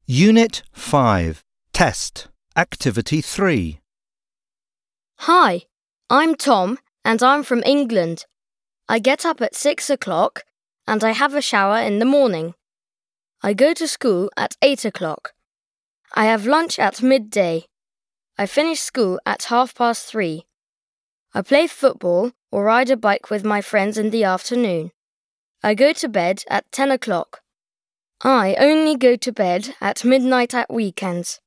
Unit 5. Test. Activity 3. Hi, I'm Tom and I'm from England. I get up at 6 o'clock and I have a shower in the morning. I go to school at 8 o'clock. I have lunch at midday. I finish school at 3:30. I play football or ride a bike with my friends in the afternoon. I go to bed at 10 o'clock. I only go to bed at midnight at weekends.